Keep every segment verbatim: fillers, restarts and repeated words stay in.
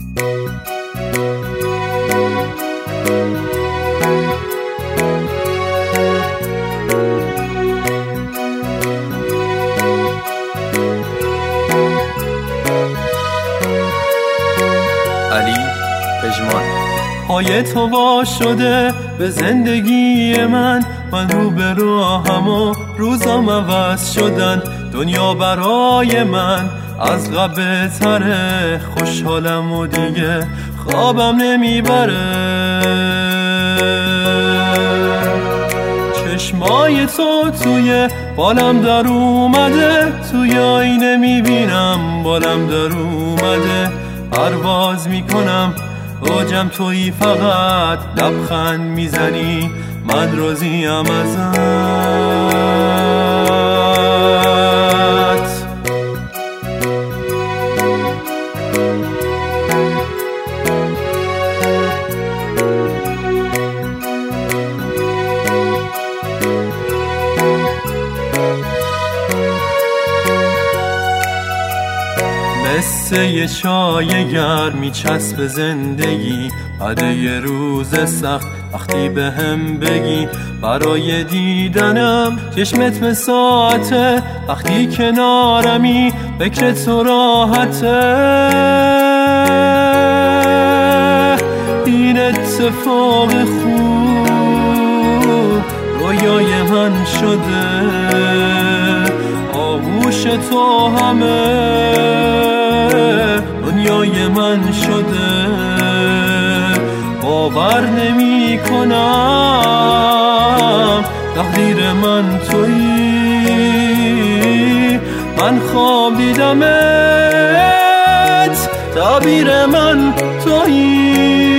علی پژمان. پای تو وا شده به زندگی من، من رو به راهم و روزام عوض شدن. دنیا برای من از قبل تره، خوشحالم و دیگه خوابم نمیبره. چشمای تو توی بالم در اومده، توی آینه میبینم بالم در اومده. پرواز میکنم اوجم تویی، فقط لبخند میزنی، من راضیم ازت. مثل یه چای گرم میچسب زندگی، بعد یه روز سخت وقتی به هم بگی برای دیدنم چشمت به ساعته، وقتی کنارمی فکر تو راحته. این اتفاق خوب رویای من شده، آغوش تو همه دنیای من شده. باور نمی کنم تقدیر من تویی، من خواب دیدمت تعبیر من تویی.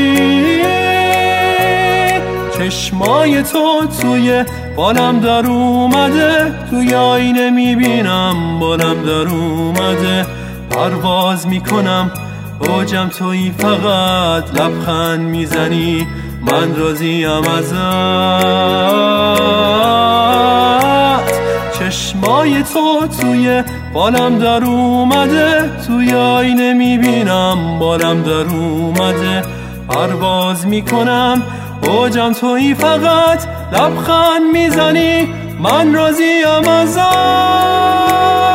چشمای تو توی بالم در اومده، توی آینه میبینم بالم در اومده. پرواز میکنم اوجم تویی، فقط لبخند میزنی، من راضیم ازت. چشمای تو توی بالم در اومده، توی آینه میبینم بالم در اومده. پرواز میکنم اوجم تویی، فقط لبخند میزنی، من راضیم ازت.